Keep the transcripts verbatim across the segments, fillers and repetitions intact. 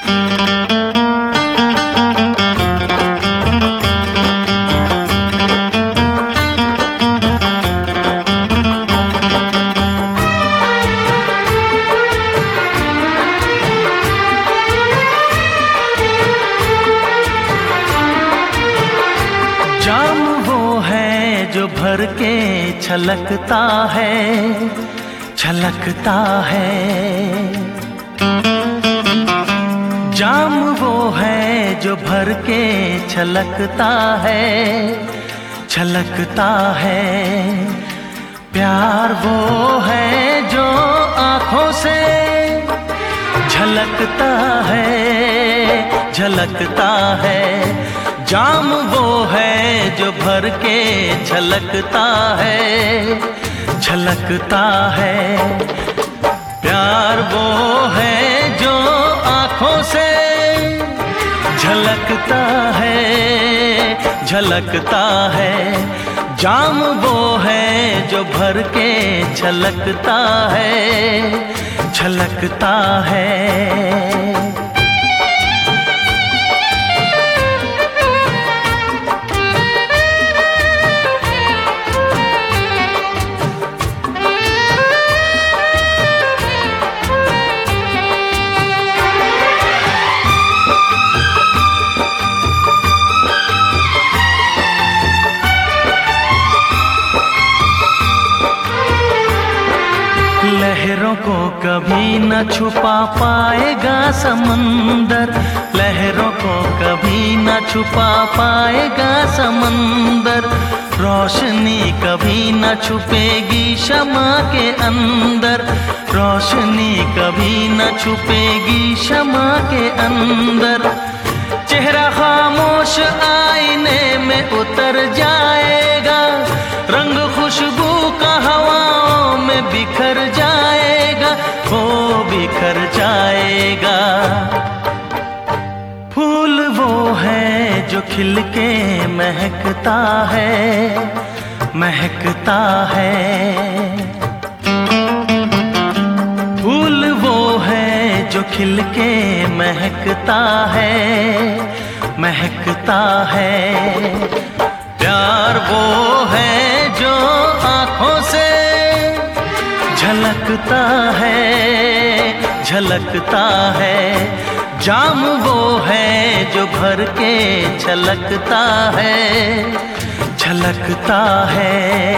जाम वो है जो भर के छलकता है, छलकता है। जाम वो है जो भर के छलकता है, छलकता है। प्यार वो है जो आँखों से झलकता है, झलकता है। जाम वो है जो भर के छलकता है, छलकता है। प्यार वो है जो आँखों से झलकता है, झलकता है। जाम वो है जो भर के छलकता है, छलकता है। लहरों को कभी न छुपा पाएगा समंदर, लहरों को कभी न छुपा पाएगा समंदर। रोशनी कभी न छुपेगी शमा के अंदर, रोशनी कभी न छुपेगी शमा के अंदर। चेहरा खामोश आईने में उतर जाएगा, रंग खुशबू का हवाओं में बिखर जाएगा, वो बिखर जाएगा। फूल वो है जो खिल के महकता है, महकता है। फूल वो है जो खिल के महकता है, महकता है। प्यार वो है जो आँखों से झलकता है, झलकता है। जाम वो है जो भर के छलकता है, छलकता है।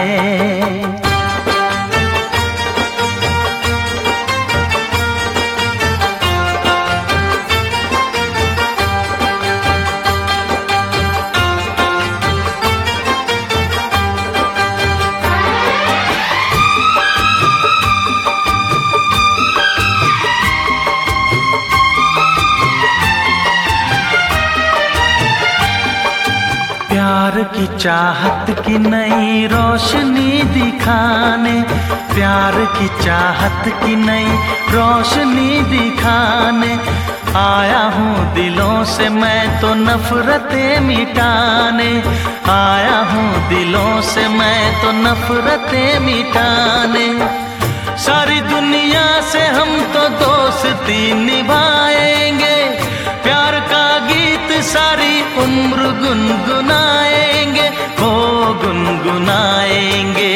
प्यार की चाहत की नई रोशनी दिखाने, प्यार की चाहत की नई रोशनी दिखाने आया हूँ दिलों से मैं तो नफरतें मिटाने, आया हूँ दिलों से मैं तो नफरतें मिटाने। सारी दुनिया से हम तो दोस्ती निभाएंगे, प्यार का गीत सारी उम्र गुनगुनाएंगे, वो गुनगुनाएंगे।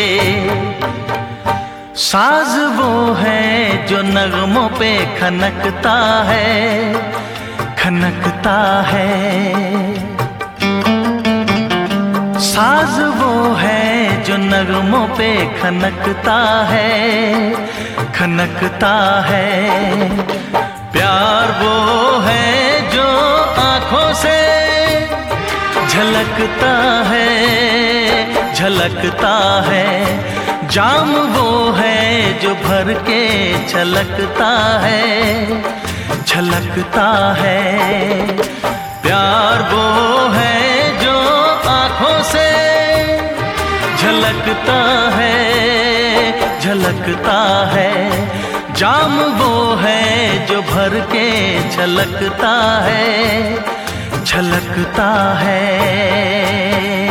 साज वो है जो नगमों पे खनकता है, खनकता है। साज वो है जो नगमों पे खनकता है, खनकता है। प्यार वो है जो आँखों से झलकता है, झलकता है। जाम वो है जो भर के छलकता है, छलकता है। प्यार वो है जो आँखों से झलकता है, झलकता है। जाम वो है जो भर के छलकता है, छलकता है।